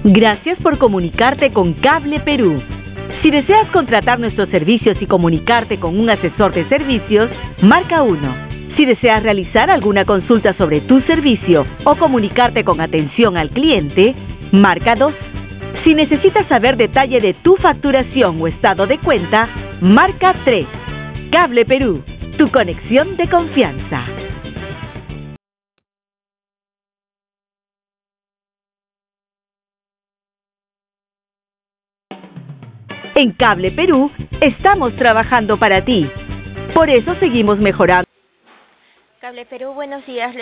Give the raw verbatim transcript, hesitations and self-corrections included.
Gracias por comunicarte con Cable Perú. Si deseas contratar nuestros servicios y comunicarte con un asesor de servicios, marca uno. Si deseas realizar alguna consulta sobre tu servicio o comunicarte con atención al cliente, marca dos. Si necesitas saber detalle de tu facturación o estado de cuenta, marca tres. Cable Perú, tu conexión de confianza. En Cable Perú estamos trabajando para ti. Por eso seguimos mejorando. Cable Perú, buenos días.